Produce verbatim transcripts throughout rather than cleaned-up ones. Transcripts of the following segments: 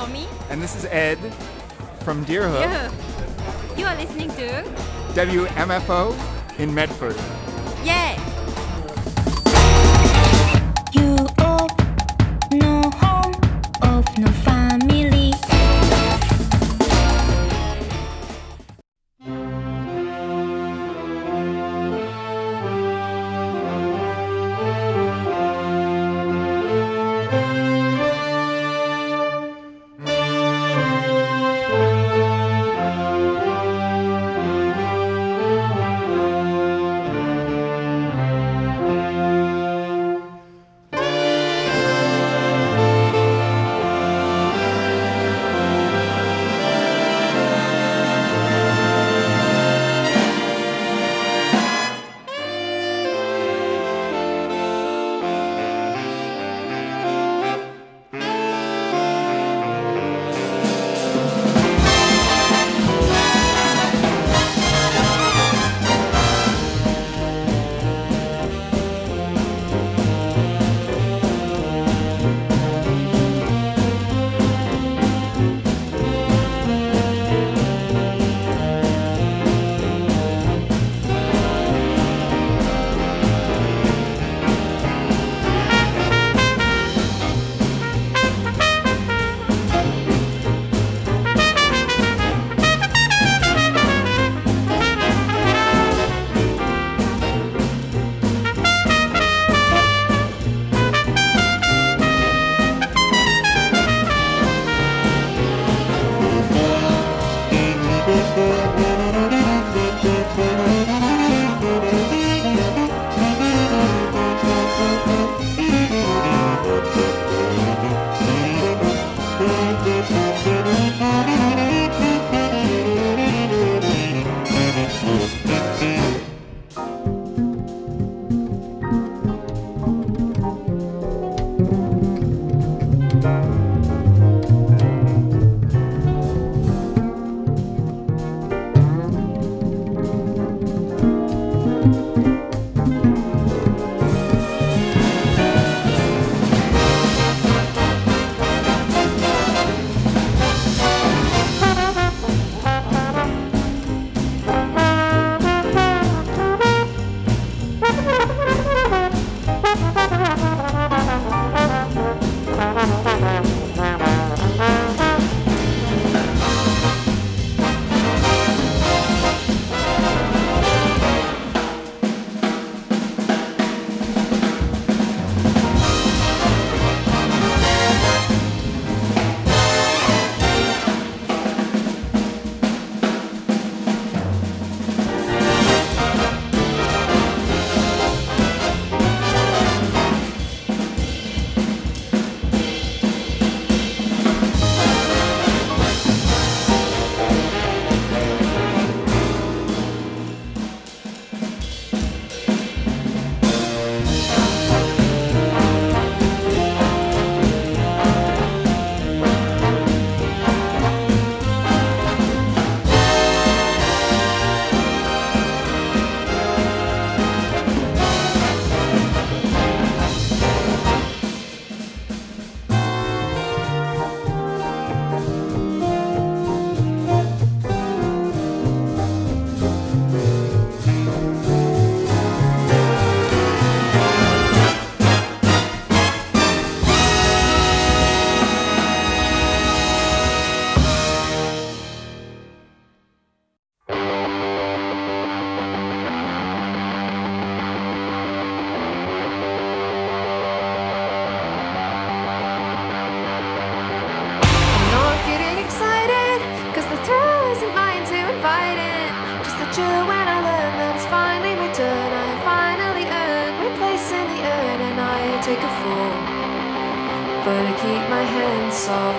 Nomi. And this is Ed from Deerhook. Deerhook. You are listening to W M F O in Medford. Yay! You of no home, of no family. But I keep my hands soft,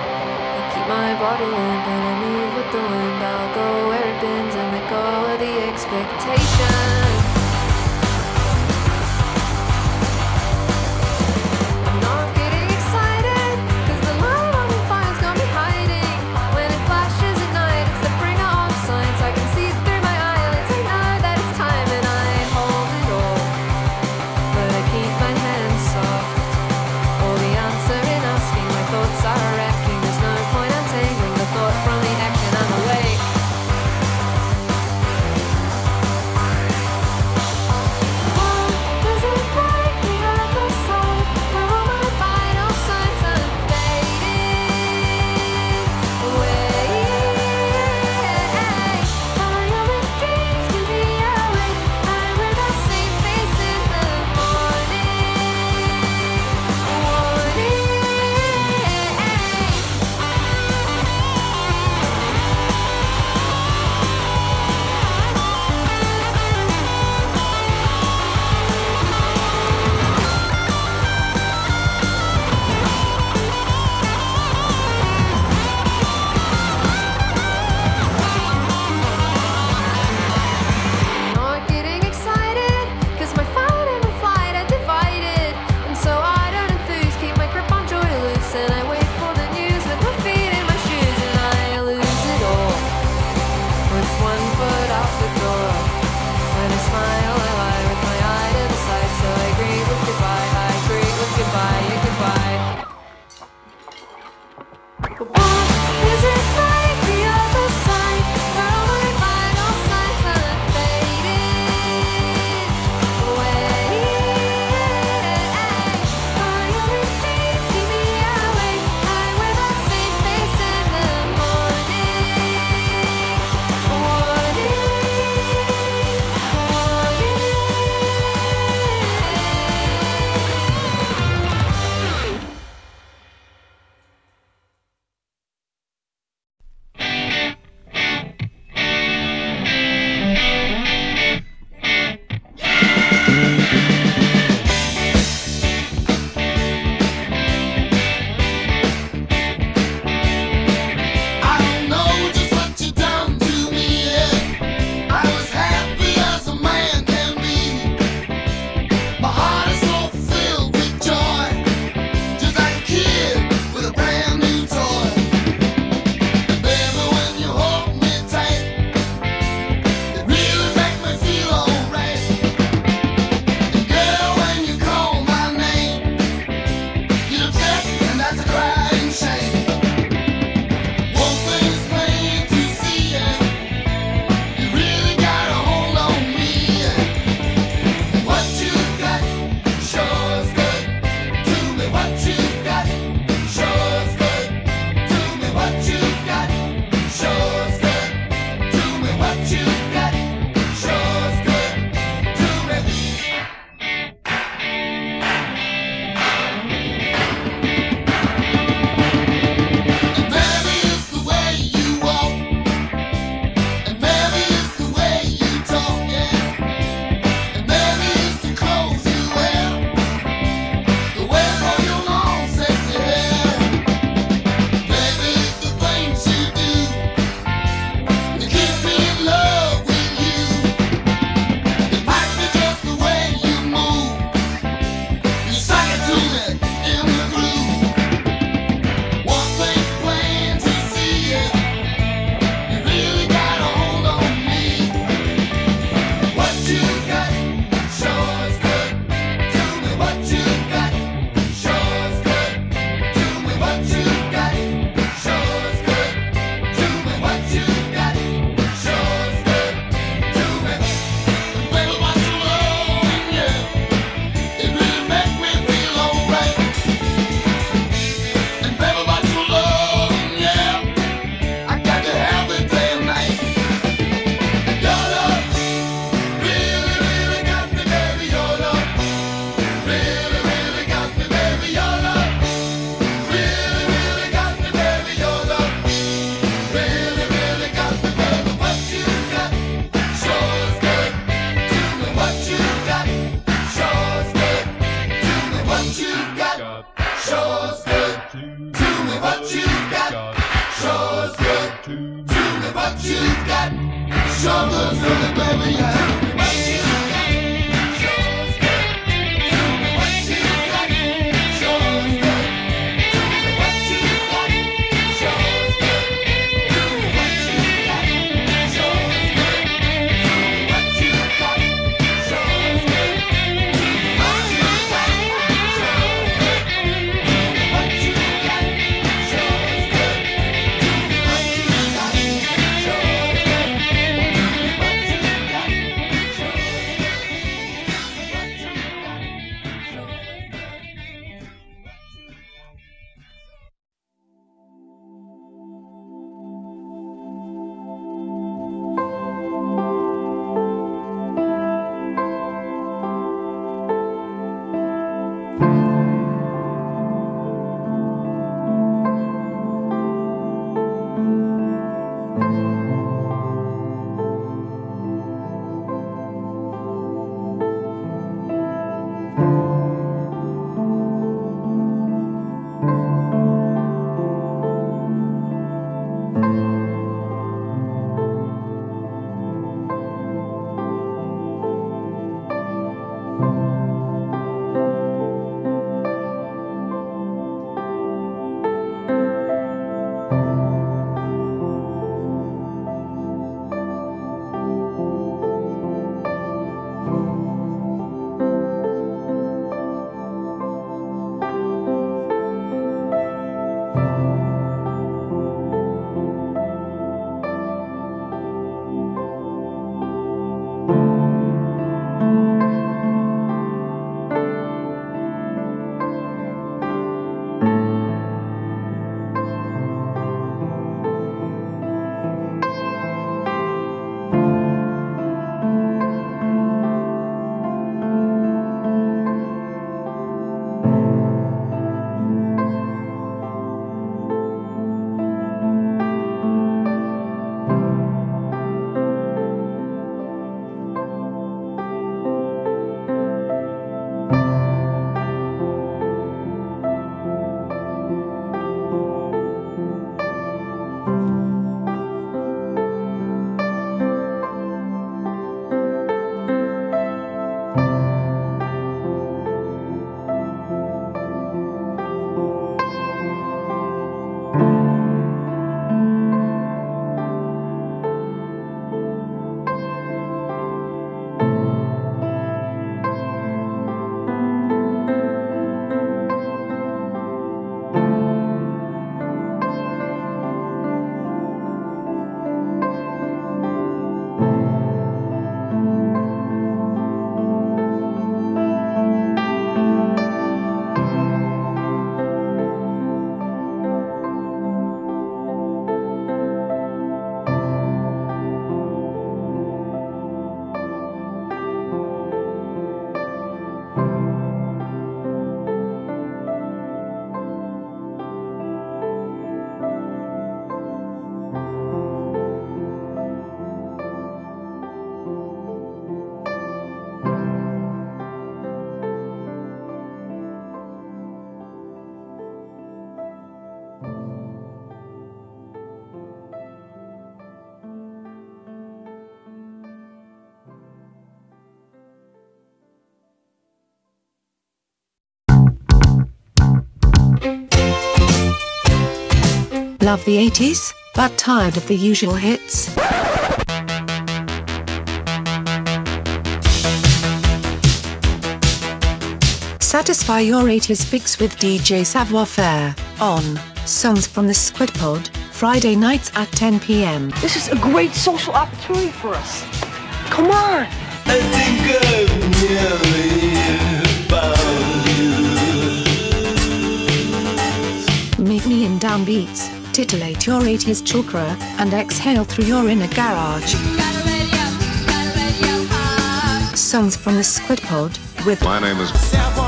I keep my body limp, and I move with the wind. I'll go where it bends and let go of the expectation. I'm not getting excited, cause the light on the fire's got me hiding. When it flashes at night, it's the bringer of signs. I can see through my eyelids, I know that it's time, and I hold it all. But I keep my hands soft. All the answer in asking, my thoughts are wrecking. There's no me what you've got. Show us good. Show me what you've got. Show us good, baby. Yeah. Love the eighties, but tired of the usual hits? Satisfy your eighties fix with D J Savoir Faire, on Songs from the Squid Pod, Friday nights at ten p m. This is a great social opportunity for us. Come on! I think I've nearly found you. Meet me in downbeats, titillate your eighties chakra, and exhale through your inner garage. Songs from the Squid Pod, with My name is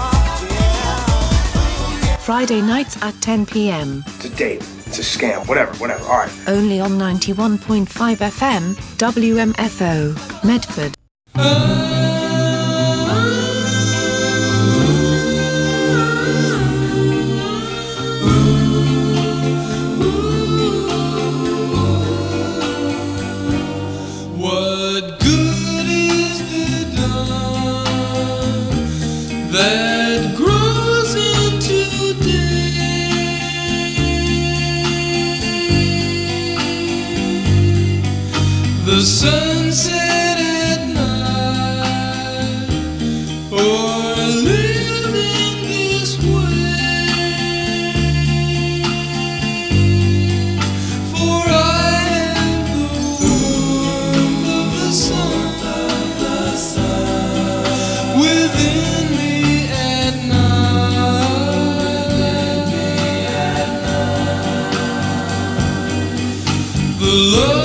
Friday nights at ten p m. It's a date. It's a scam. Whatever, whatever. All right. Only on ninety-one point five F M, W M F O, Medford. The sunset at night, or living this way, for I have the warmth of the sun, the sun within me at night, within me at night. The love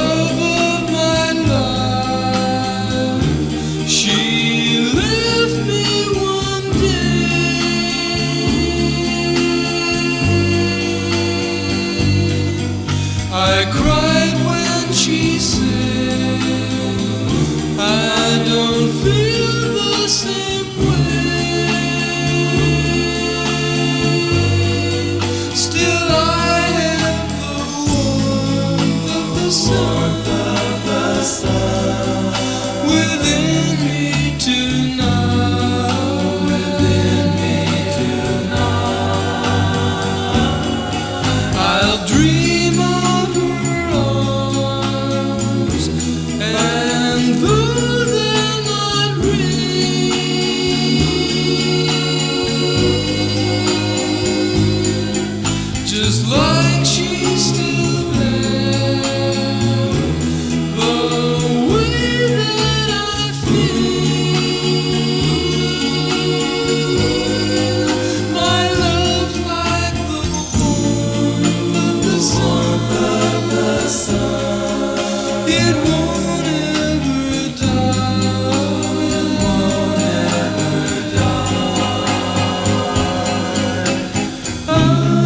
I cried when she said, I don't feel the same way. Still I have the warmth of the sun, of the sun within me tonight, within me tonight. I'll dream of just like she's still there, the way that I feel, my love's like the warmth of the sun, of the sun, it won't ever die, it won't ever die. I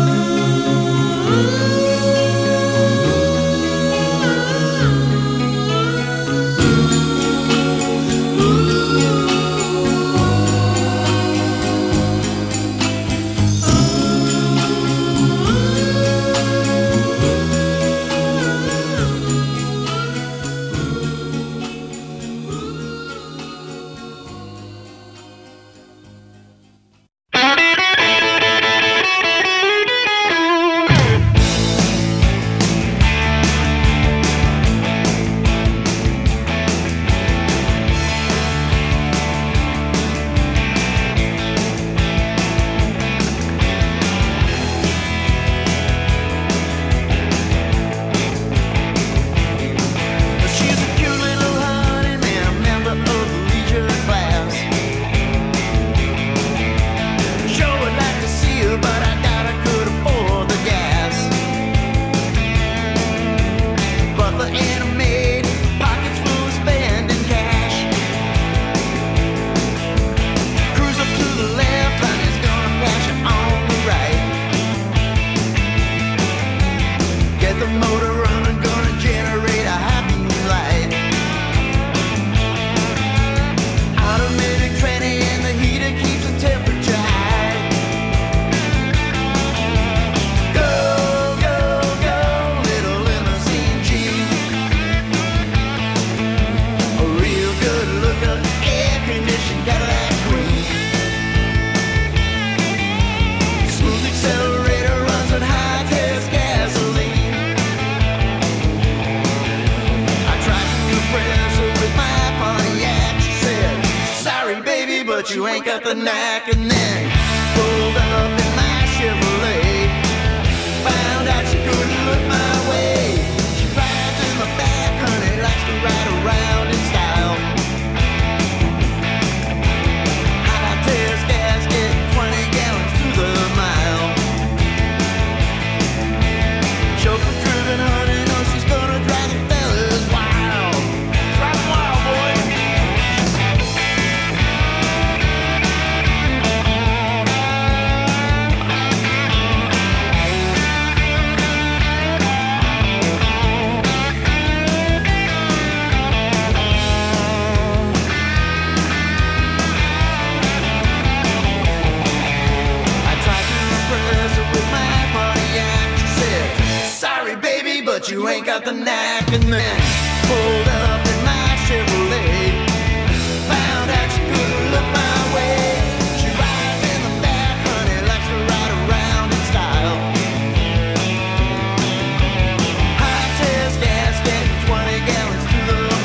but you ain't got the knack. And then pulled up in my Chevrolet, found out she couldn't look my way. She rides in the back, honey, likes to ride around in style. High test gasket, twenty gallons to the mile. Chauffeur driven, honey, knows she's gonna drive the fellas wild. Drive wild, boy. But you ain't got the knack. And then pulled up in my Chevrolet, found out she couldn't look my way. She rides in the back, honey, likes to ride around in style. High test gasket, twenty gallons to the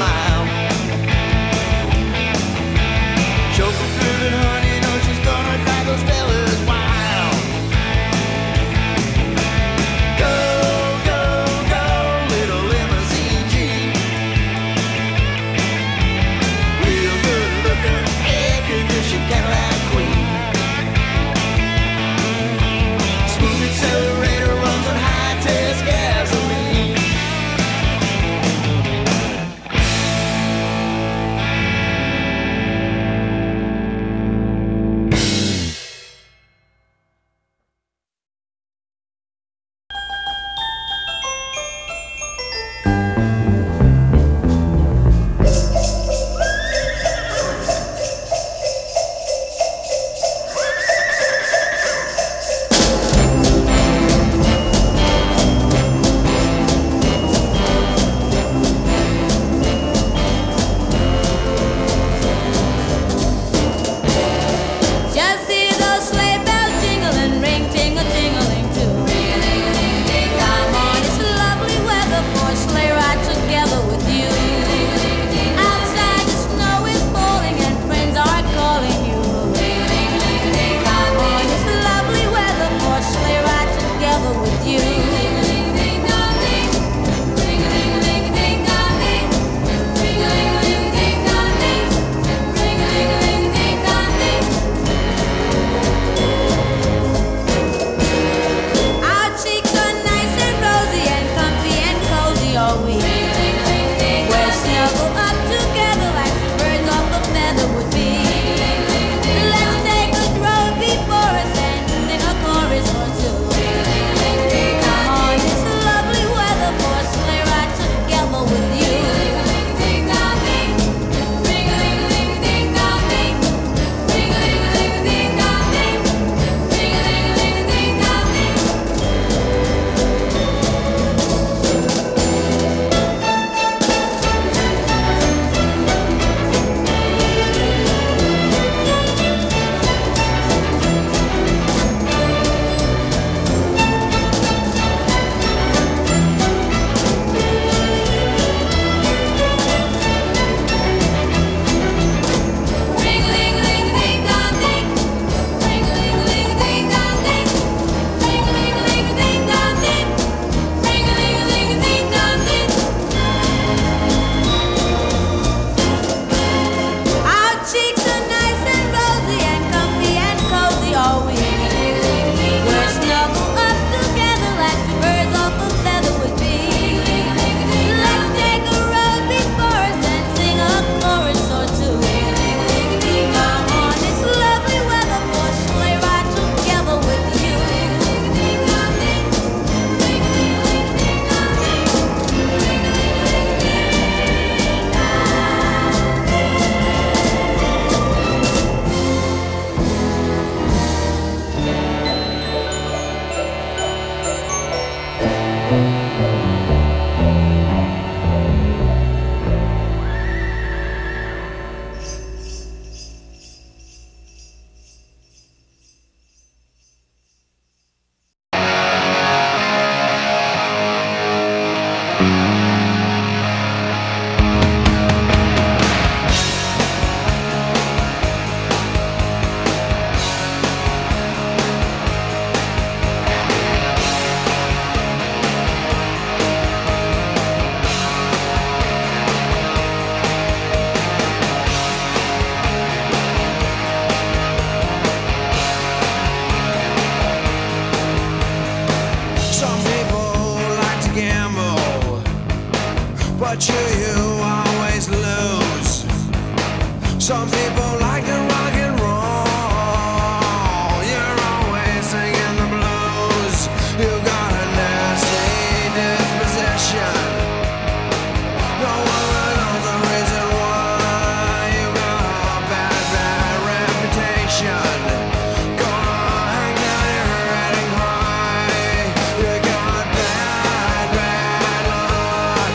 But you, you always lose. Some people like to rock and roll. You're always singing the blues. You got a nasty disposition. No one knows the reason why. You got a bad, bad reputation. Gonna hang down your head and cry. You got bad, bad luck.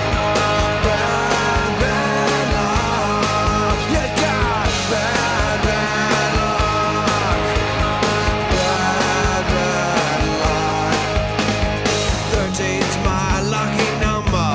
Bad, bad luck. You got bad, bad luck. Bad, bad luck. Thirteen's my lucky number.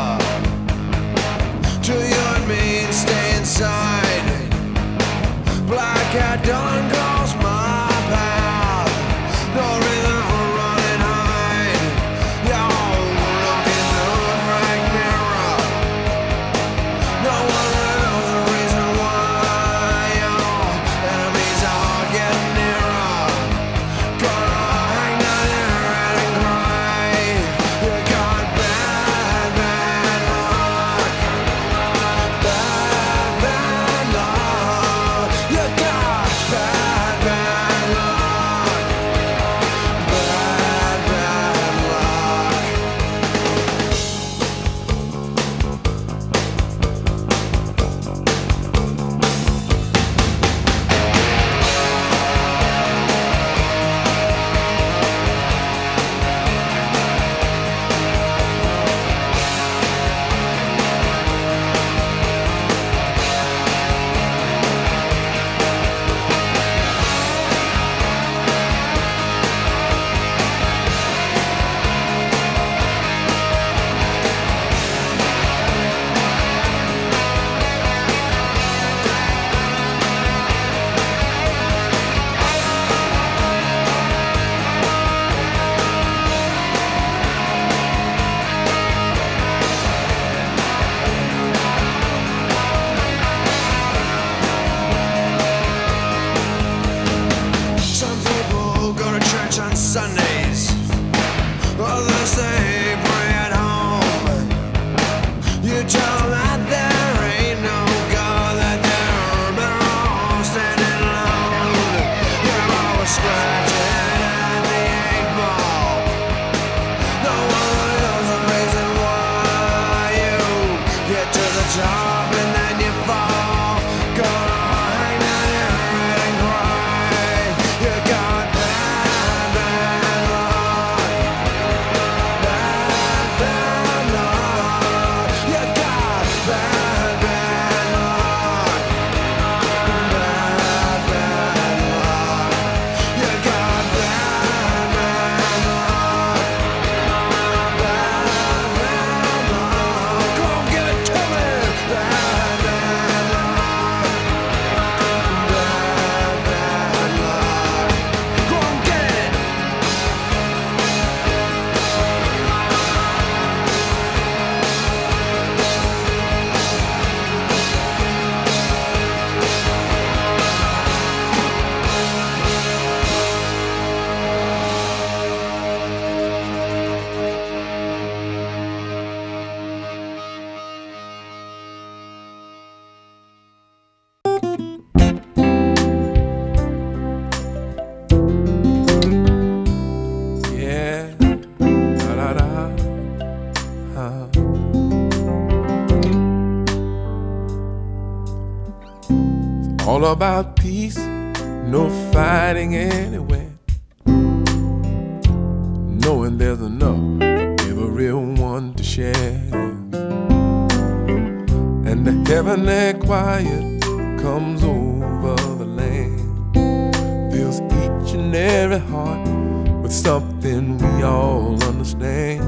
To you and me and stay inside. Black cat dawn calls my path. No reason for run and hide. Y'all look in the right mirror. No one knows the reason why. Y'all enemies are getting nearer. Gonna hang down your head and cry. You got bad, bad luck. Bad, bad luck. You got bad, bad luck. Bad, bad luck. Some people go to church on Sundays. Others say pray at home. You tell them that there ain't no God, that they're better off standing alone. You're always scratching at the eight ball. No one knows the reason why you get to the top and then you fall. Gonna hang down your head and cry. You got bad, bad luck. Bad, bad luck. You got bad, bad luck. Bad, bad luck. You got bad, bad luck. Bad, bad luck. Go give it to me. Bad, bad luck. Bad, bad luck. Go and get it. Yeah, da da da. Uh. It's all about peace, no fighting anywhere. Knowing there's enough for share. And the heavenly quiet comes over the land, fills each and every heart with something we all understand.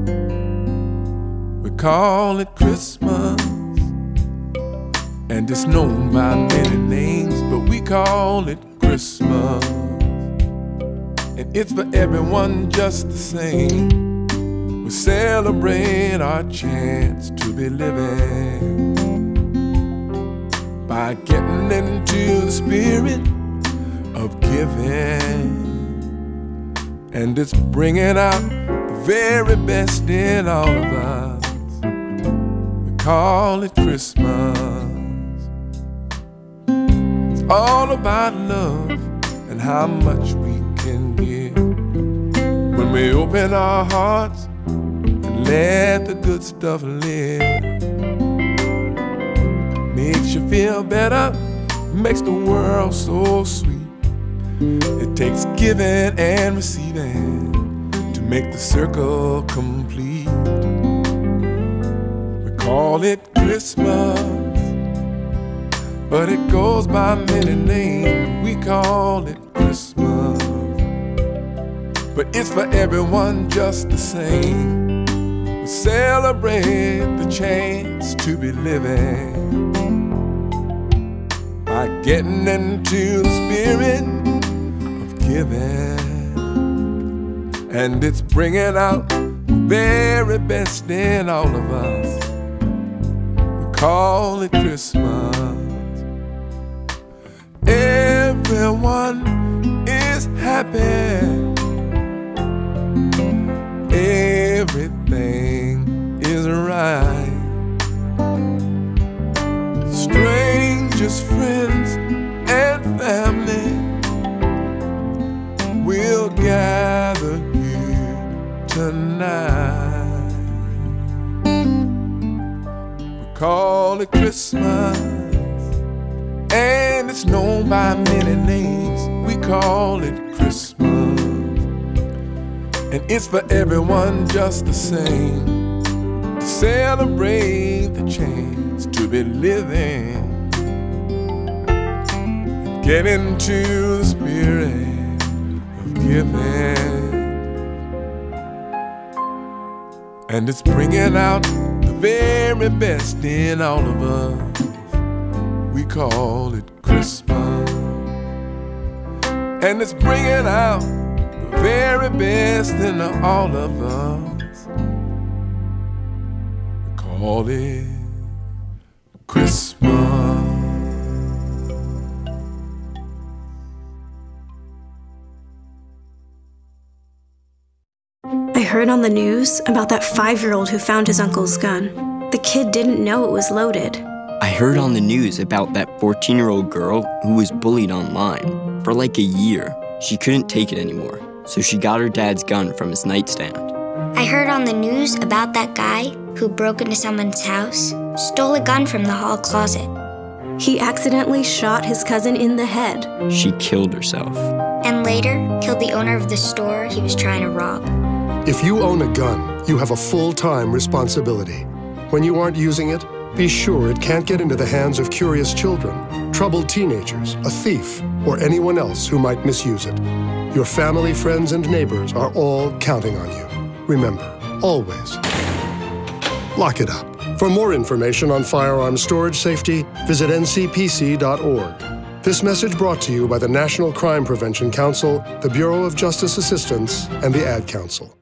We call it Christmas, and it's known by many names, but we call it Christmas. And it's for everyone just the same. We celebrate our chance to be living by getting into the spirit of giving. And it's bringing out the very best in all of us. We call it Christmas. It's all about love and how much we can give when we open our hearts and let the good stuff live. Makes you feel better, makes the world so sweet. It takes giving and receiving to make the circle complete. We call it Christmas, but it goes by many names. We call it Christmas, but it's for everyone just the same. We celebrate the chance to be living by getting into the spirit of giving. And it's bringing out the very best in all of us. We call it Christmas. Everyone is happy. Everything is right. Strangers, friends, and family will gather here tonight. We call it Christmas, and it's known by many names. We call it Christmas, and it's for everyone just the same. To celebrate the chance to be living, get into the spirit of giving. And it's bringing out the very best in all of us. We call it Christmas, and it's bringing out the very best in all of us. We call it Christmas. I heard on the news about that five-year-old who found his uncle's gun. The kid didn't know it was loaded. I heard on the news about that fourteen-year-old girl who was bullied online for like a year. She couldn't take it anymore, so she got her dad's gun from his nightstand. I heard on the news about that guy who broke into someone's house, stole a gun from the hall closet. He accidentally shot his cousin in the head. She killed herself. And later, killed the owner of the store he was trying to rob. If you own a gun, you have a full-time responsibility. When you aren't using it, be sure it can't get into the hands of curious children, troubled teenagers, a thief, or anyone else who might misuse it. Your family, friends, and neighbors are all counting on you. Remember, always, lock it up. For more information on firearm storage safety, visit N C P C dot org. This message brought to you by the National Crime Prevention Council, the Bureau of Justice Assistance, and the Ad Council.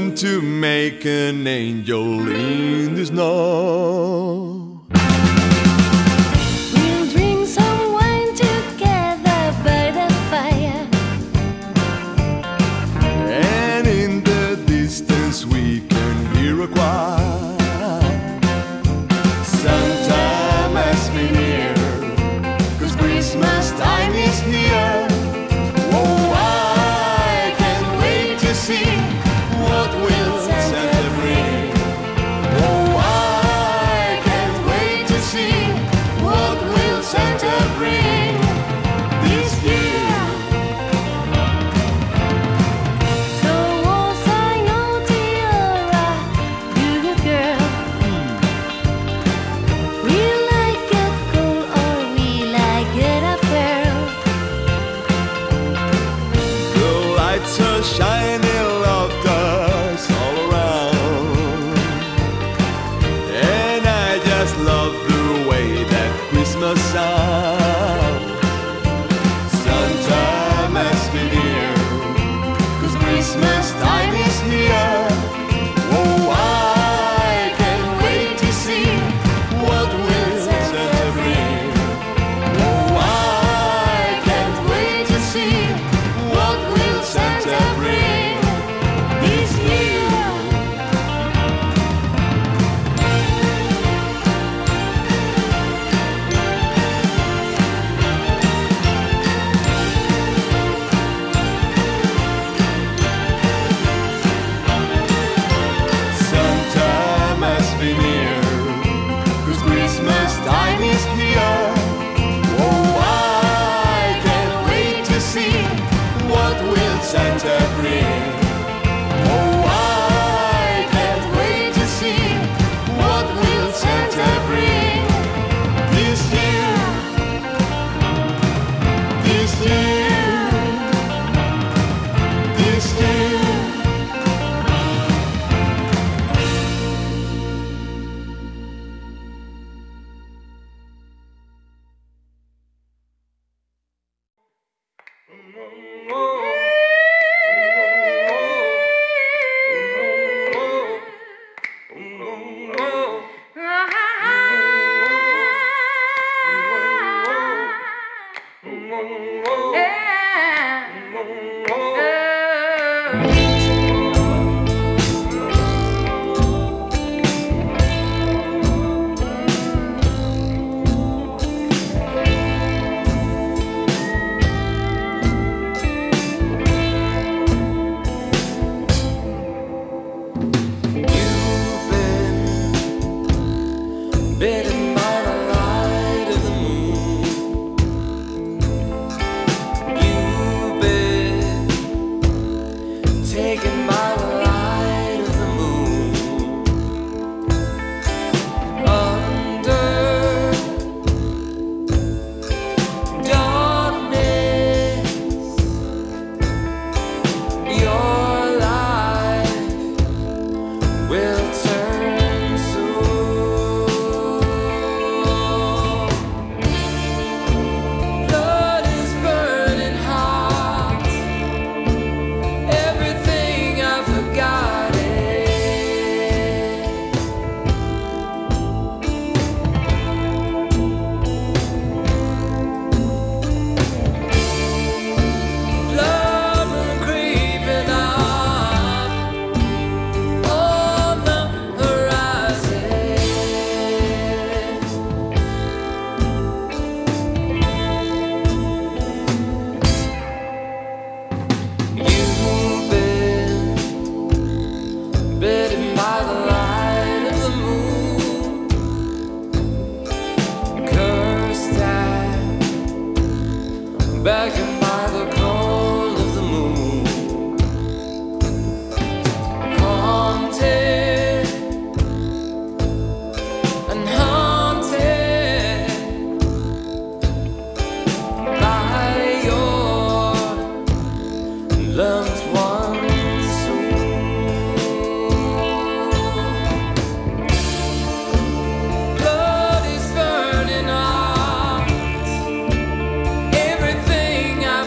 learn to make an angel in the snow. We'll drink some wine together by the fire. And in the distance we can hear a choir. Santa must be near, 'cause Christmas time is here. Oh, I can't wait to see what will Santa bring. Oh, I can't wait to see what will Santa bring this year. So was I naughty or a good girl? Will I get gold or will I get a pearl? The lights are shining, laughters all around, and I just love the way that Christmas sounds. Santa must be near, 'cause Christmas time is here. Oh, I can't wait to see what will Santa bring. Oh, I can't wait to see what will Santa bring this year. Santa must be near, 'cause Christmas time is here. Oh, I can't wait to see what will Santa bring. Oh, I can't wait to see what will Santa bring this year. This year. This year. Bitten by the light of the moon. You've been taken by the light of the moon. Under darkness, your life will turn soon. Blood is burning hot. Everything I've forgotten. Blood will creeping up on the horizon. You've been bitten by the light of the moon. Cursed at, beckoned by the cold of the moon. Haunted and haunted by your loved one's soul. Blood is burning hot. Everything I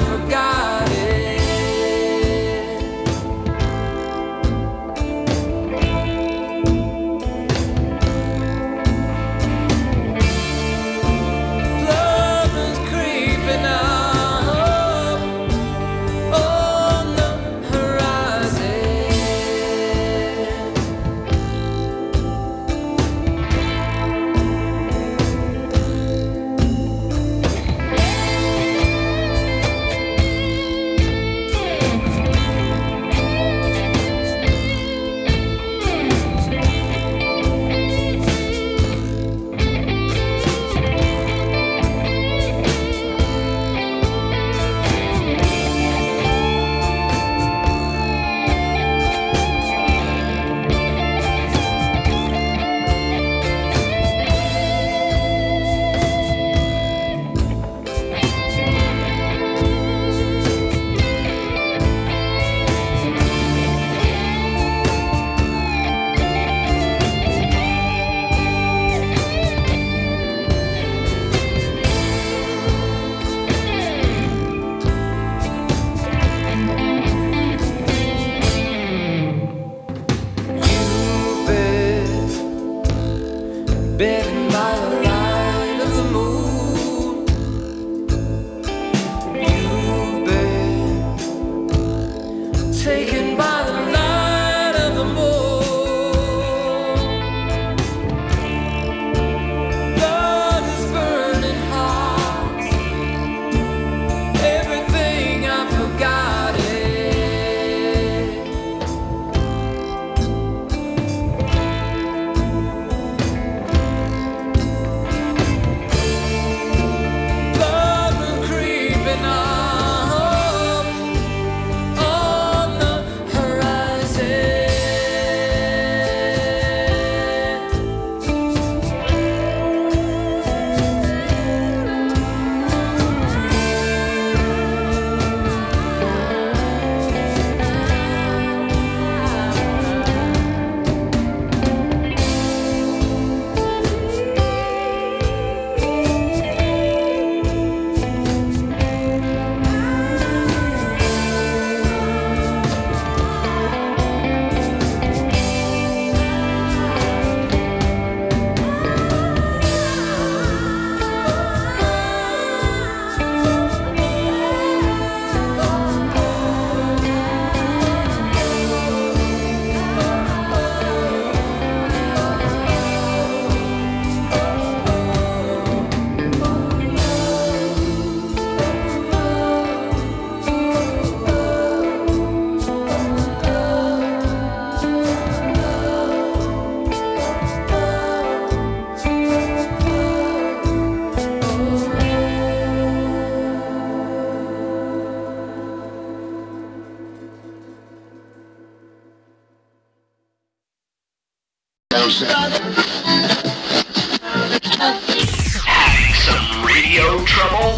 Having some radio trouble?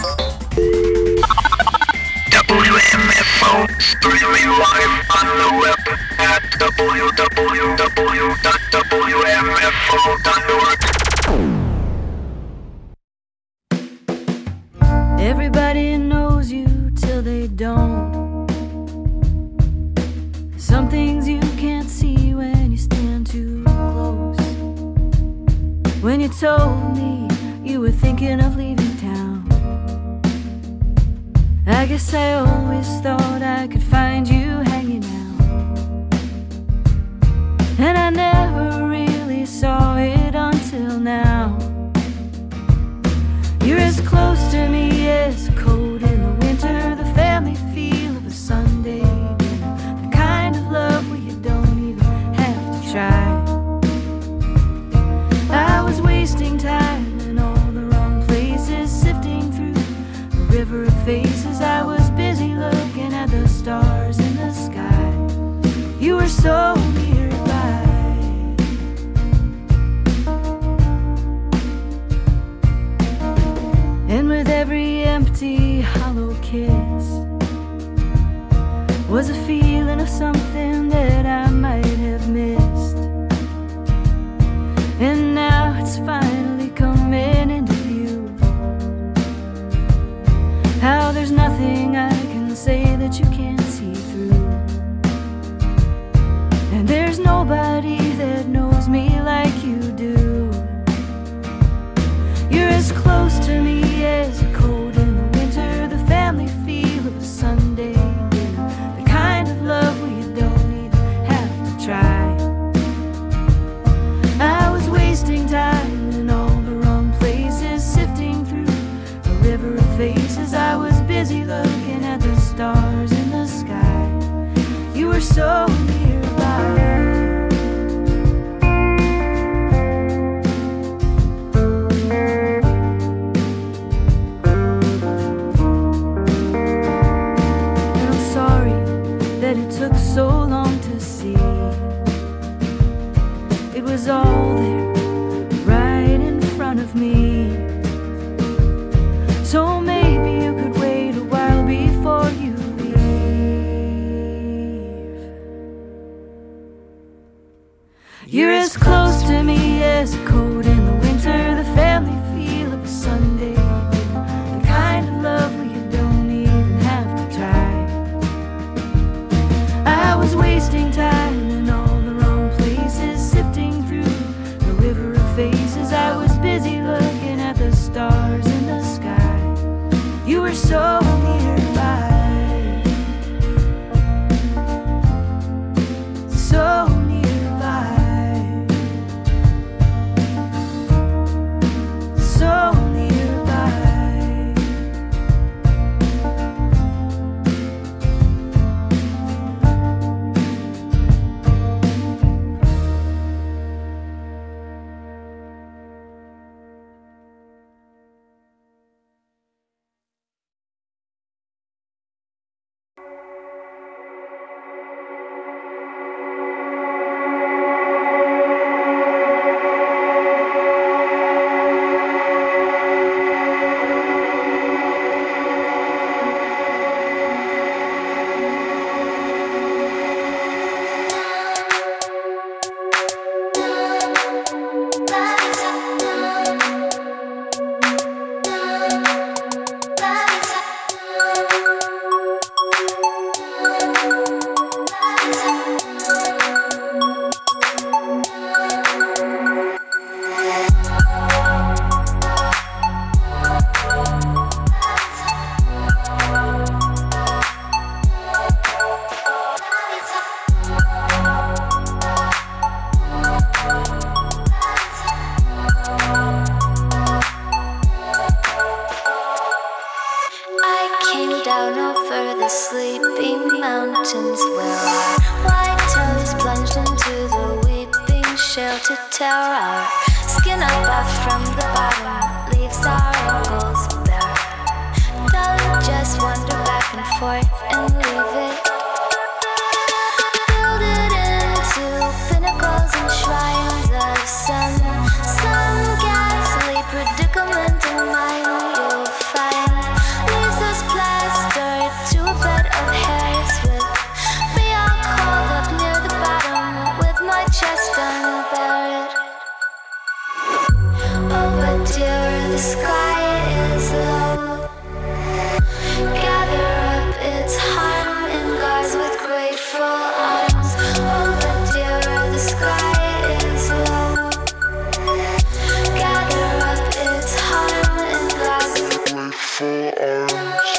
W M F O streaming live on the web at w w w dot w m f o dot org. Everybody knows you till they don't. Some things you can't see when you stand too close. When you told me you were thinking of leaving town, I guess I always thought I could find you hanging out, and I never really saw it until now. You're as close to me as cold in the winter, the family feel of a Sunday dinner, the kind of love where you don't even have to try. I was wasting time in all the wrong places, sifting through a river of faces. I was busy looking at the stars in the sky. You were so nearby. And with every empty, hollow kiss was a feeling of something that I might have missed. And now it's finally coming into view, how there's nothing I can say that you can't see through. And there's nobody that knows me like you do. You're as close to me as a cold in the winter, the family feel of a Sunday dinner, the kind of love where you don't even have to try. I was wasting time in all the wrong places, sifting through a river of faces. I was busy looking at the stars in the sky. You were so nearby. It took so long to see. It was all there, right in front of me. So maybe you could wait a while before you leave. You're as close to me as a cold in the winter, the family feel of a Sunday dinner, the kind of love where you don't even have to try. I was wasting time in all the wrong places, sifting through a river of faces. I was busy looking at the stars in the sky. You were so nearby, so nearby, so nearby. shelter tower. Our skin up off from the bottom leaves our ankles bare. Don't just wander back and forth and leave it. Build it into pinnacles and shrines. grateful arms.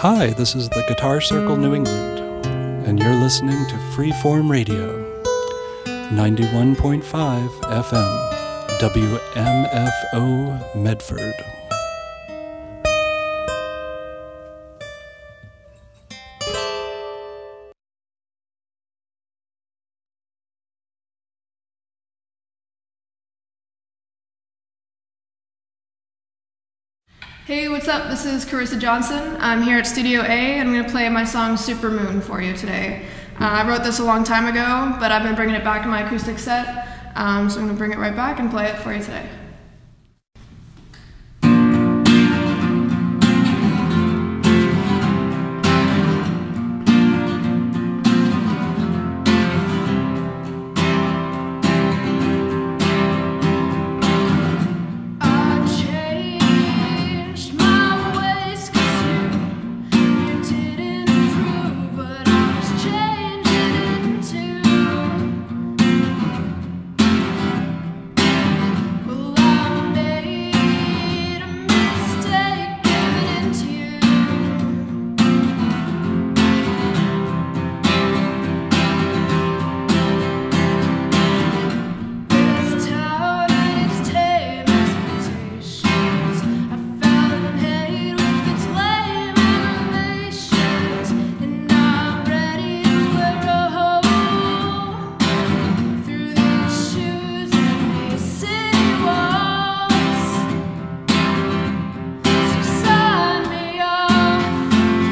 Hi, this is the Guitar Circle New England, and you're listening to Freeform Radio, ninety-one point five F M, W M F O Medford. Hey, what's up? This is Carissa Johnson. I'm here at Studio A, and I'm going to play my song Supermoon for you today. Uh, I wrote this a long time ago, but I've been bringing it back in my acoustic set, um, so I'm going to bring it right back and play it for you today.